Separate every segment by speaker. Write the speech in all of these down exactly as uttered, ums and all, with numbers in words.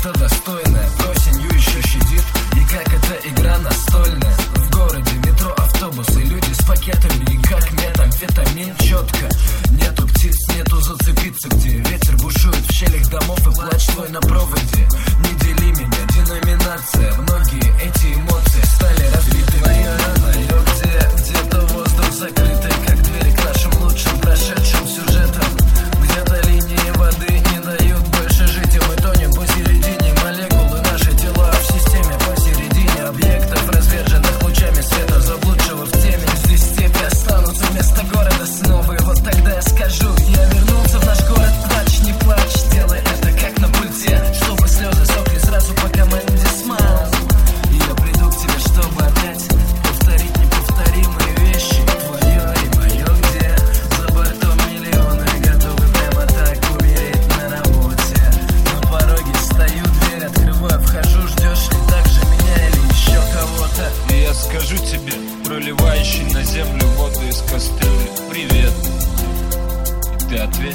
Speaker 1: что-то достойное осенью еще щадит, и как эта игра настольная. В городе метро, автобусы, люди с пакетами, и как метамфетамин четко. Нету птиц, нету зацепиться, где ветер бушует в щелях домов и плач твой на проводе. Не дели меня, деноминация, многие эти эмоции стали разбиты. Моя рана, ее где, где-то воздух закрытый, как двери к нашим лучшим прошедшим сюжетам. Где-то линии воды не дают больше жить, и мы тонем посередине молекулы. Наши тела в системе посередине объектов, разверженных лучами света, заблудшего в теме. Здесь степи останутся вместо города снова, и вот тогда я скажу: я вернулся в наш город, плачь, не плачь, делай это как на пульте, чтобы слезы сохли сразу по команде смайл. И я приду к тебе, чтобы опять повторить неповторимые вещи. Твое и мое где? За бортом миллионы, готовы прямо так умереть на работе. На пороге стою, дверь открываю, вхожу, ждешь ли так же меня или еще кого-то?
Speaker 2: И я скажу тебе, проливающий на землю воду из кастрюли: привет. И ты ответь.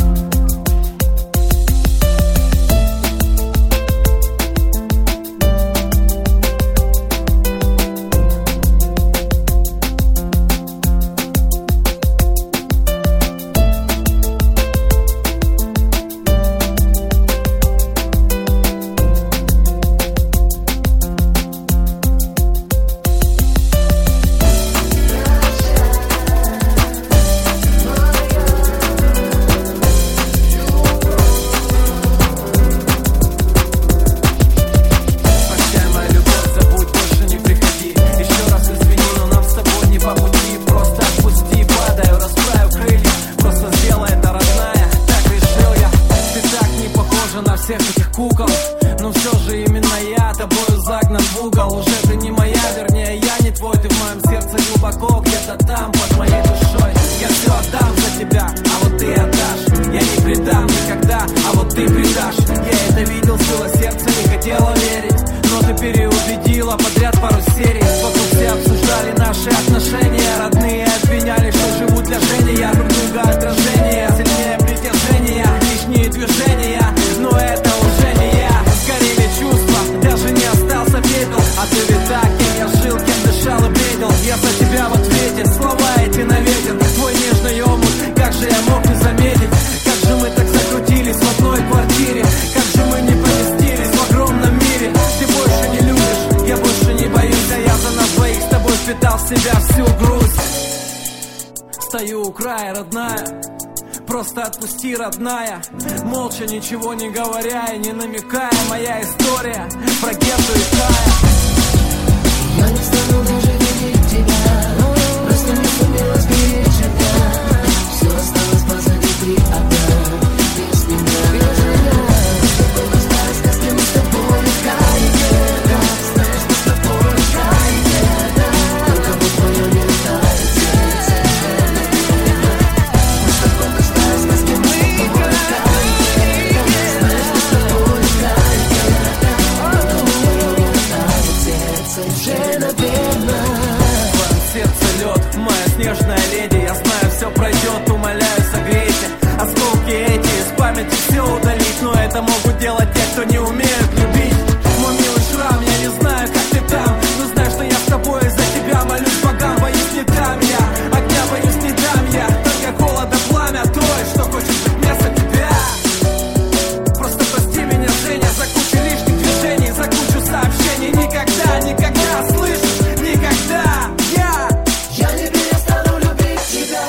Speaker 3: Отпусти, родная, молча, ничего не говоря и не намекая. Моя история про Гету и Кая.
Speaker 4: Я не стану даже видеть тебя, просто не сумела сберечь тебя. Все осталось позади, ты одна, без меня. Только старая сказка, мы с тобой в крае где-то. Знаешь, мы с тобой в крае где-то. Только вот твое не летает сердце. Мы с тобой в старой сказке, мы с тобой в крае где-то. Знаешь, мы с тобой в крае где-то. Только вот твое не летает сердце. Уже наверно.
Speaker 3: Сердце лед, моя снежная леди. Я знаю, все пройдет, умоляю, согрейте. Осколки эти из памяти все удалить, но это могут делать те, кто не умеют любить. Мой милый шрам, я не знаю, как ты там, но знай, что я с тобой из-за тебя молюсь богам. Боюсь, не дам я огня, боюсь, не дам я только холода, пламя той, что хочет быть вместо тебя. Просто прости меня, Женя, за кучу лишних движений, за кучу сообщений. Никогда, никогда, слышишь, никогда.
Speaker 4: Я не перестану любить тебя.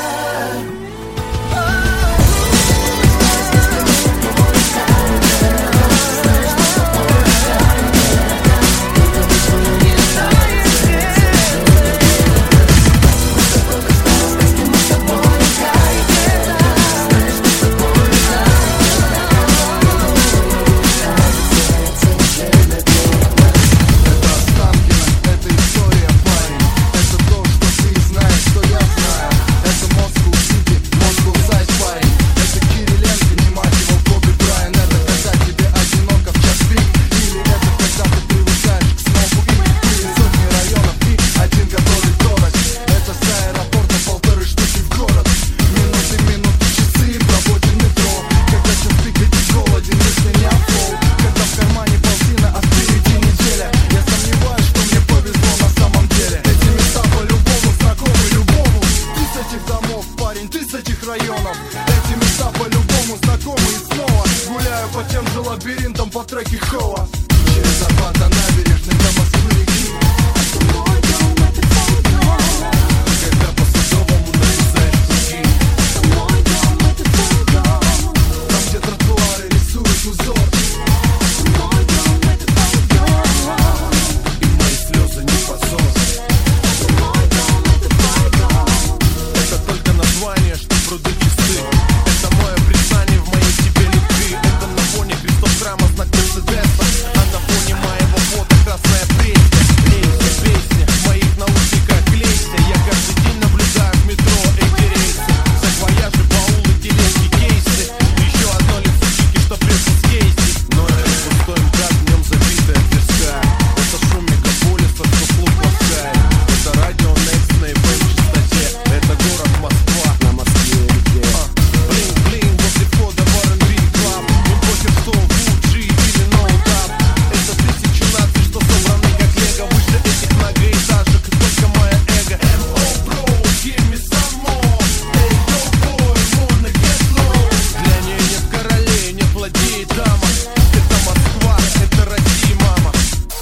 Speaker 5: лабиринтом по треке Хоа. Через Арбат до набережной до Москвы реки.
Speaker 4: Мой дом — это твой дом.
Speaker 5: Когда по Садовому нарезаешь круги.
Speaker 4: Мой дом — это твой дом.
Speaker 5: Там, где тротуары рисуют узор.
Speaker 4: Мой дом — это твой дом.
Speaker 5: И мои слезы не позор.
Speaker 4: Мой дом — это твой дом.
Speaker 5: Это только название, что пруды чисты. Это мое признание в моей тебе любви. Это на фоне крестов храма знак Мерседеса. А на фоне моего фото красная пресня. Лейся, песня, моих наушниках лейся. Я каждый день наблюдаю в метро эти рейсы. Саквояжи, баулы, тележки, кейсы. Еще одно лицо чики, что пресса с кейси. Но это пустой МКАД, в нем забитая Тверская. Это шум мегаполиса, что слух ласкает. Это радио Next на эф эм частоте. Это город Москва. На Москве реке. Блин-блин, возле входа в ар энд би клаб. Не против что Фуджи или ноутап. Это тысячи наций, что собраны как лего. Выше этих многоэтажек и только мое эго. эм о, bro, give me some more. Эй, yo, boy, wanna get low. Для нее нет королей, нет владеет дама. Это Москва, это Россия, мама.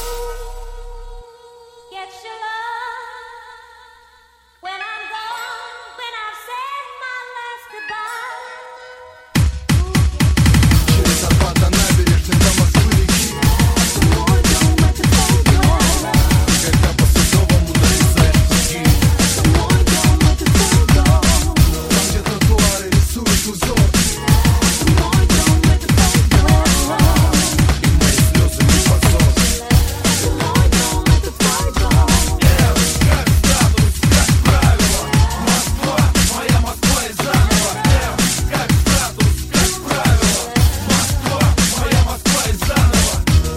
Speaker 4: Get your love when I'm gone, when I've said my last goodbye.
Speaker 5: Через Арбат до набережной до Москвы реки.
Speaker 4: Мой дом — это твой дом.
Speaker 5: Когда по Садовому нарезаешь круги.
Speaker 4: Мой дом — это твой дом.
Speaker 5: Там, где тротуары рисуют узор.
Speaker 4: Мой дом — это твой дом.
Speaker 5: И мои слезы не позор.
Speaker 4: Мой дом — это твой дом.
Speaker 5: Как статус, как правило. Москва, моя Москва и заново. Как статус, как правило. Москва, моя Москва и заново.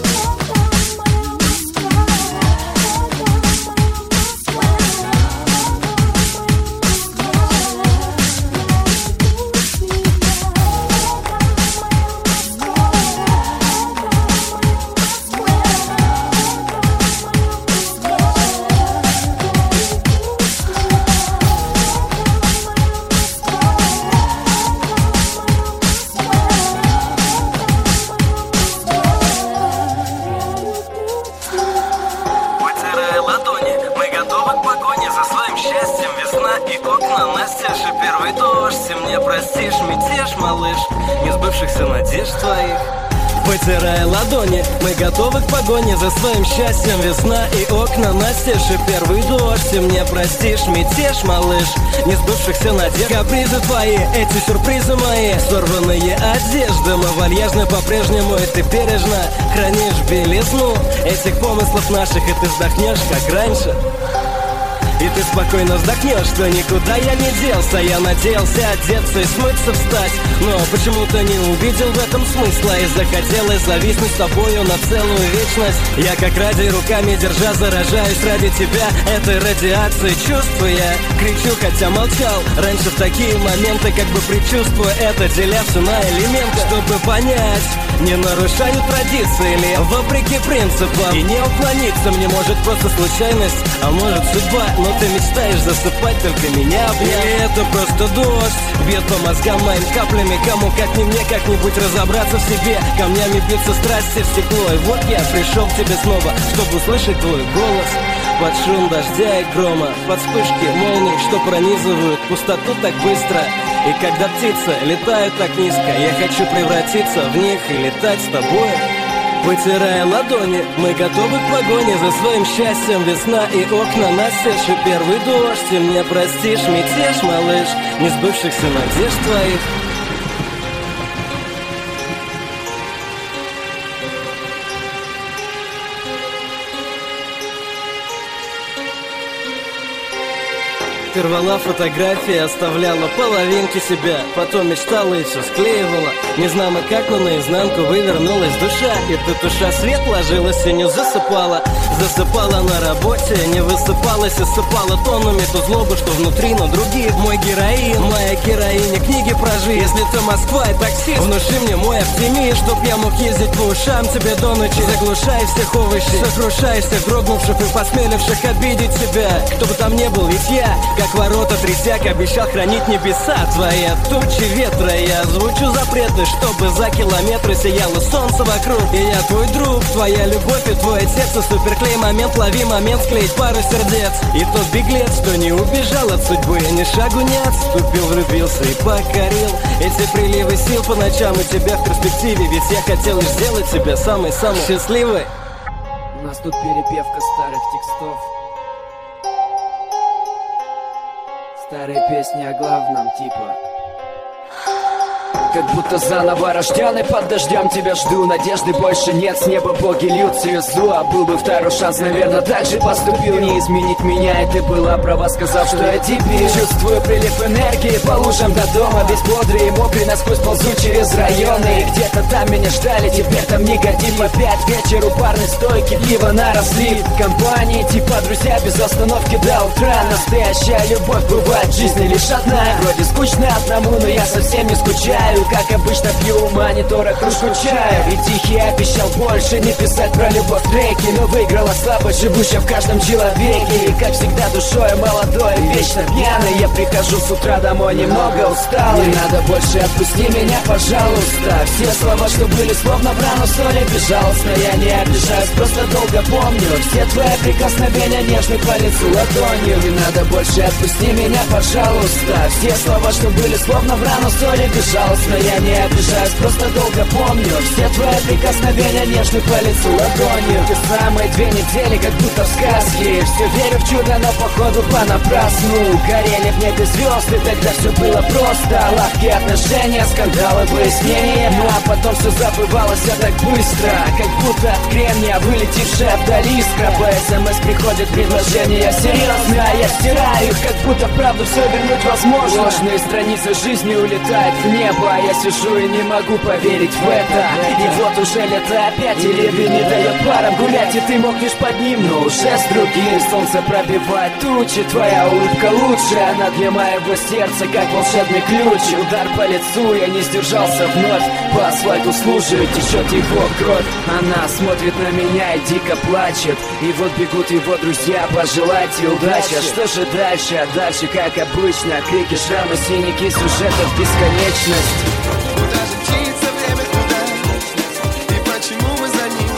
Speaker 3: Вытирая ладони, мы готовы к погоне за своим счастьем. Весна и окна настежь, и первый дождь. Ты мне простишь, мятеж, малыш, не сбывшихся надежд твоих. Вытирая ладони, мы готовы к погоне за своим счастьем. Весна и окна настежь, и первый дождь. Ты мне простишь, мятеж, малыш, не сбывшихся надежд. Капризы твои, эти сюрпризы мои, сорванные одежды. Мы вальяжны по-прежнему, и ты бережно хранишь белизну этих помыслов наших, и ты вздохнешь, как раньше. И ты спокойно вздохнешь, что никуда я не делся. Я надеялся одеться и смыться, встать, но почему-то не увидел в этом смысла. И захотелось зависнуть с тобою на целую вечность. Я как ради руками держа заражаюсь ради тебя этой радиацией чувств. Я кричу, хотя молчал раньше в такие моменты, как бы предчувствуя это, деля все на элементы, чтобы понять, не нарушаю традиции ли вопреки принципам. И не уклониться мне может просто случайность, а может судьба. Но ты мечтаешь засыпать, только меня обнять. Или это просто дождь бьет по мозгам моим каплями. Кому как не мне как-нибудь разобраться в себе. Камнями бьются страсти в стекло. И вот я пришел к тебе снова, чтобы услышать твой голос под шум дождя и грома, под вспышки молний, что пронизывают пустоту так быстро. И когда птицы летают так низко, я хочу превратиться в них и летать с тобой. Вытирая ладони, мы готовы к погоне за своим счастьем. Весна и окна настежь, и первый дождь. Ты мне простишь, мятеж, малыш, не сбывшихся надежд твоих. Ты рвала фотографии, оставляла половинки себя. Потом мечтала и все склеивала. Не знамо как, но наизнанку вывернулась душа. И ты душа свет ложилась и не засыпала. Засыпала на работе, не высыпалась и сыпала тоннами ту злобу, что внутри, но другие. Мой героин, моя героиня, книги про жизнь. Если ты Москва и таксист, внуши мне мой оптимист, чтоб я мог ездить по ушам тебе до ночи. Заглушай всех овощей, сокрушай всех дрогнувших и посмеливших обидеть тебя. Кто бы там ни был, ведь я как ворота трясяк, обещал хранить небеса твои от тучи ветра. Я звучу запреты, чтобы за километры сияло солнце вокруг. И я твой друг, твоя любовь и твое сердце. Суперклей, момент, лови момент, склеить пару сердец. И тот беглец, что не убежал от судьбы, ни шагу не отступил, влюбился и покорил. Эти приливы сил по ночам у тебя в перспективе, ведь я хотел лишь сделать тебя самой-самой счастливой.
Speaker 6: У нас тут перепевка старых текстов, старые песни о главном типа. Как будто заново рожденный, под дождем тебя жду. Надежды больше нет, с неба боги льют слезу. А был бы второй шанс, наверное, так же поступил. Не изменить меня, и ты была права, сказав, что я дебил. Чувствую прилив энергии по лужам до дома. Весь бодрый и мокрый, насквозь ползу через районы. И где-то там меня ждали, теперь там негатив. Опять вечер у парной стойки, пиво на разлив. Компании типа друзья без остановки до утра. Настоящая любовь бывает в жизни лишь одна. Вроде скучно одному, но я совсем не скучаю. Как обычно пью у монитора кружку чая. И тихий обещал больше не писать про любовь треки, но выиграла слабость, живущая в каждом человеке. И как всегда душой молодой, вечно пьяный. Я прихожу с утра домой немного усталый. Не надо больше, отпусти меня, пожалуйста. Все слова, что были словно в рану соли, безжалостно я не обижаюсь, просто долго помню все твои прикосновения нежных по лицу ладонью. Не надо больше, отпусти меня, пожалуйста. Все слова, что были словно в рану соли, безжалостно я не обижаюсь, просто долго помню все твои прикосновения нежных по лицу ладонью. Те самые две недели, как будто в сказке. Все верю в чудо, но походу понапрасну. Горели в небе звезды, тогда все было просто. Лавкие отношения, скандалы, выяснения. Ну а потом все забывалось, а так быстро, как будто от кремния вылетевшая вдаль искра. По смс приходит предложение серьезно, а я стираю их, как будто правду все вернуть возможно. Ложные страницы жизни улетают в небо, а я сижу и не могу поверить в это. И вот уже лето опять, и ливень не дает парам гулять, и ты мокнешь под ним, но уже с другим. Солнце пробивает тучи, твоя улыбка лучше, она для моего сердца как волшебный ключ. Удар по лицу, я не сдержался вновь, по асфальту слушаю, течет его кровь. Она смотрит на меня и дико плачет. И вот бегут его друзья, пожелайте удачи. А что же дальше? А дальше, как обычно, крики, шрамы, синяки, сюжетов бесконечность.
Speaker 5: Куда же мчится время, куда? И почему мы за ним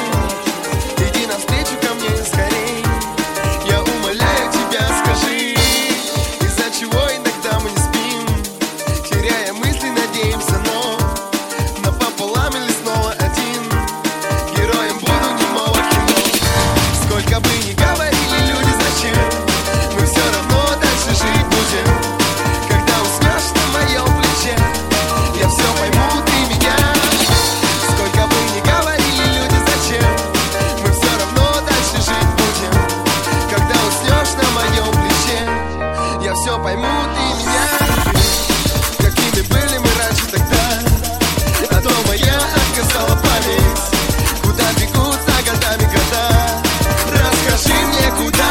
Speaker 5: бежим? Иди навстречу ко мне скорей. Я умоляю тебя, скажи, из-за чего иногда мы не спим, теряя мысли, надеемся, но напополам или снова один. Героем буду немого кино. Сколько бы ни говорили люди, зачем, мы все равно дальше жить будем. Когда уснешь на моем плече, я все пойму, ты меня. Сколько бы ни говорили люди, зачем, мы все равно дальше жить будем. Когда уснешь на моем плече, я все пойму, ты меня. Какими были мы раньше тогда, а то моя отказала память. Куда бегут за годами года, расскажи мне, куда.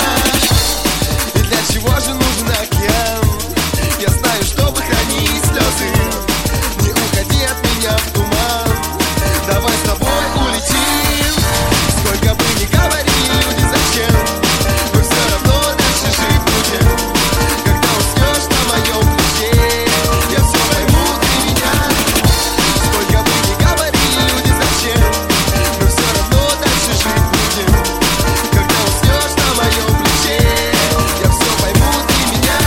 Speaker 5: И для чего же нужен океан? Я знаю, чтобы хранить слезы. Не уходи от меня в туман, давай с тобой улетим. Сколько бы ни говорили люди, зачем, мы все равно дальше жить будем. Когда уснешь на моем плече, я все пойму, ты меня. Сколько бы ни говорили люди, зачем, мы все равно дальше жить будем. Когда уснешь на моем плече, я все пойму, ты меня.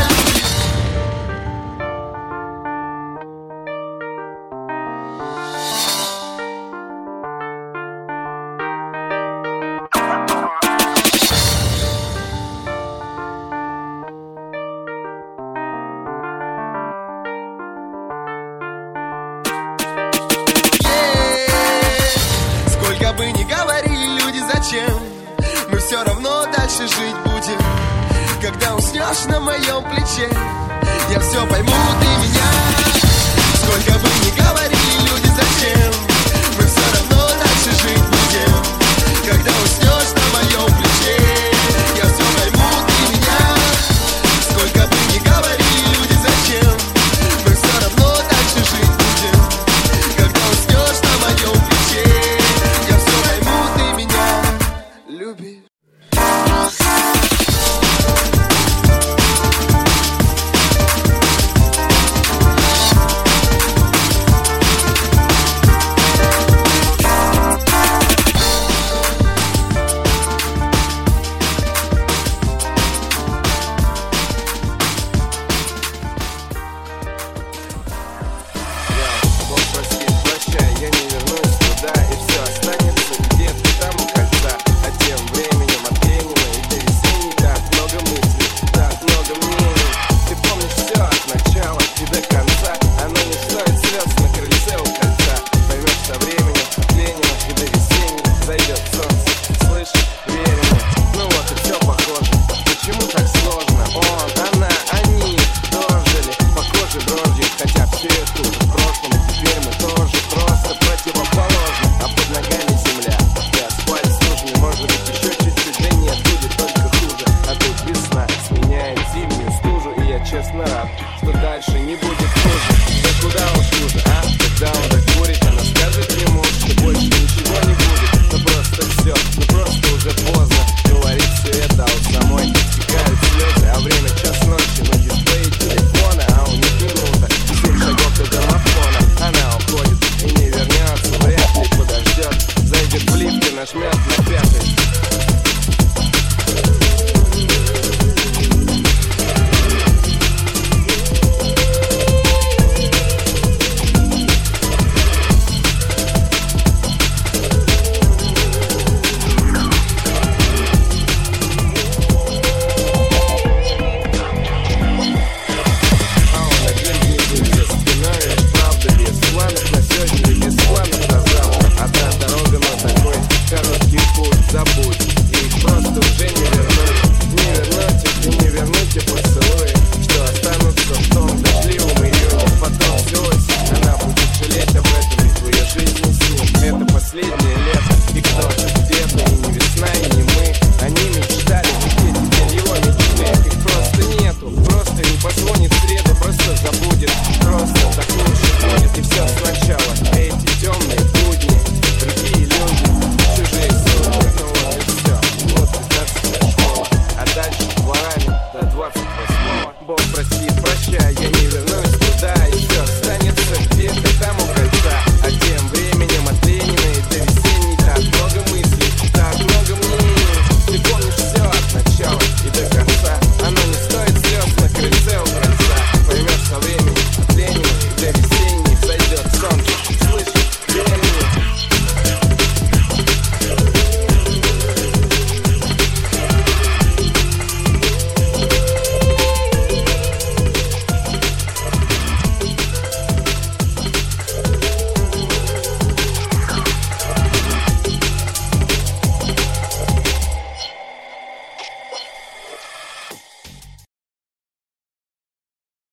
Speaker 5: Сколько бы ни говорили люди, зачем, мы все равно дальше жить будем. Когда уснешь на моем плече, я все пойму, ты меня. Сколько бы ни говорили